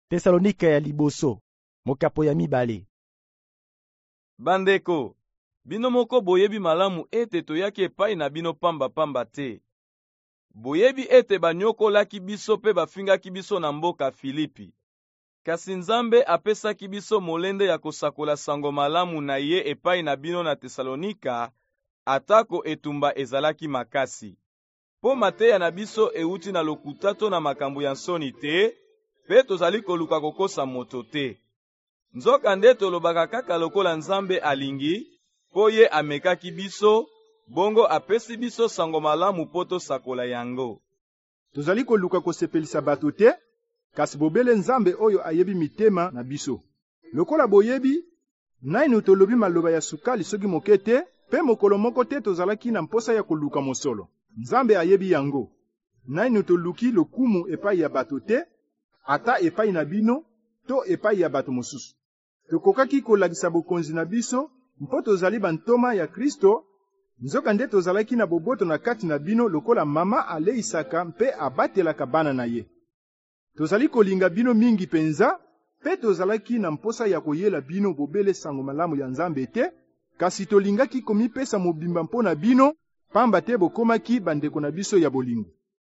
Tesalonika ya liboso, mokapo ya mibale. Bandeko, bino moko boyebi malamu ete toyaki epai na bino pamba te. Boyebi ete banyokolaki biso pe bafingaki biso na mboka Filipi. Kasi Nzambe apesaki biso molende ya kosakola sango malamu na ye epai na bino na Tesalonika, atako etumba ezalaki makasi. Po mateya na biso euti na lokuta to na makambo ya nsoni te, pe tozali koluka kokosa moto te. Nzoka nde tolobaka kaka lokola Nzambe alingi, po ye amekaki biso, bongo apesi biso sango malamu po tosakola yango. Tozali koluka kosepelisa bato te, kasi bobele Nzambe oyo ayebi mitema na biso. Lokola boyebi, nainu tolobi maloba ya sukali soki moke te, pe mokolo moko te tozalaki na mposa ya koluka mosolo. Nzambe ayebi yango. Nainu toluki lokumu epai ya bato te, ata epai na bino, to epai ya bato mosusu. Tokokaki kolakisa bokonzi na biso, mpo tozali bantoma ya Kristo, nzoka nde tozalaki na boboto na kati na bino lokola mama aleisaka mpe abatelaka bana na ye. Tozali kolinga bino mingi penza, pe tozalaki na mposa ya koyela bino bobele sango malamu ya Nzambe te, kasi tolingaki komipesa mobimba mpo na bino, pamba te bokomaki bandeko na biso ya bolingo.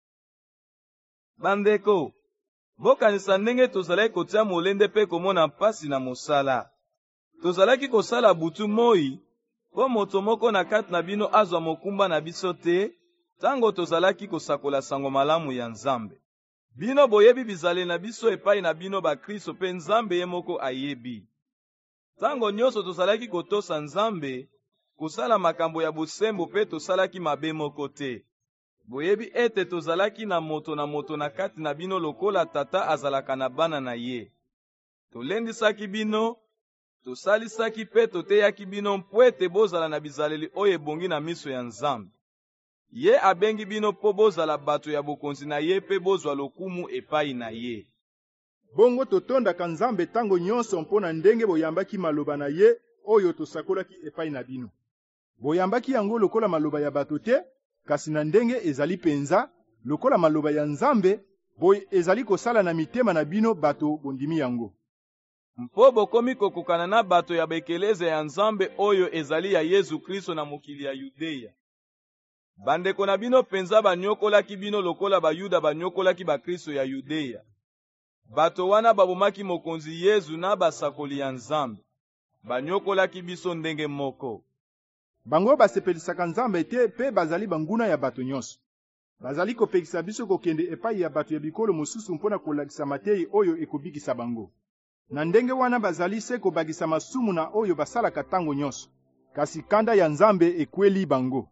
Bandeko, bokanisa ndenge tozalaki kotia molende pe komona mpasi na mosala. Tozalaki kosala butu moi, po moto moko na kati na bino azwa mokumba na biso te, tango tozalaki kosakola sango malamu ya Nzambe. Bino boyebi bizale na biso epai na bino bakristo pe Nzambe ye moko ayebi. Tango nyonso tozalaki kotosa Nzambe, kosala makambo ya bosembo pe tosalaki mabe moko te. Boyebi ete tozalaki na moto na kati na bino lokola tata azalaka na bana na ye. Tolendisaki bino, tosalisaki pe toteyaki bino mpo ete bozala na bizaleli oyo ebongi na miso ya Nzambe. Ye abengi bino po bozala bato ya bokonzi na ye pe bozwa lokumu epai na ye. Bongo totondaka Nzambe tango nyonso mpona ndenge boyambaki maloba na ye oyo tosakolaki epai na bino. Boyambaki yango lokola maloba ya bato te, kasi na ndenge ezali penza, lokola maloba ya Nzambe, boye ezali kosala na mitema na bino bato bondimi yango. Mpo bokomi kokokana na bato ya bekeleze ya Nzambe oyo ezali ya Yesu Kristo na mokili ya Yudeya. Bandeko na bino penza banyokolaki bino lokola Bayuda banyokolaki bakristo ya Yudeya. Bato wana babomaki mokonzi Yesu na basakoli ya Nzambe. Banyokolaki biso ndenge moko. Bango basepelisaka Nzambe te pe bazali banguna ya bato nyonso. Bazali kopekisa biso kokende epai ya bato ya bikolo mosusu mpona kolakisa mateyi oyo ekobikisa bango. Na ndenge wana bazali se kobakisa masumu na oyo basalaka tango nyonso. Kasi kanda ya Nzambe ekweli bango.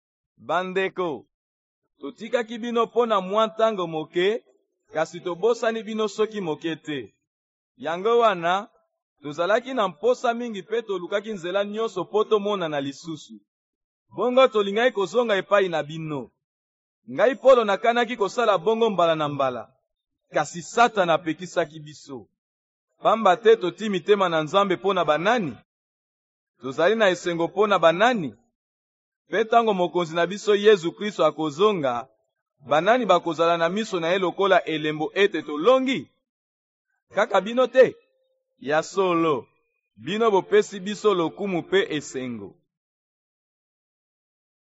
Bandeko, totikaki bino pona mwa ntango moke, kasi tobosani bino soki moke te. Yango wana, tozalaki na mposa mingi pe tolukaki nzela nyonso po tomona na lisusu. Bongo tolingaki kozonga epai na bino. Ngai Polo nakanaki kosala bongo mbala na mbala, kasi Satana apekisaki biso. Pamba te toti mitema na Nzambe pona banani? Tozali na esengo pona banani? Pe tango mokonzi na biso Yesu Kristo akozonga, banani bakozala na miso na ye lokola elembo ete tolongi? Kaka bino te? Ya solo, bino bopesi biso lokumu pe esengo.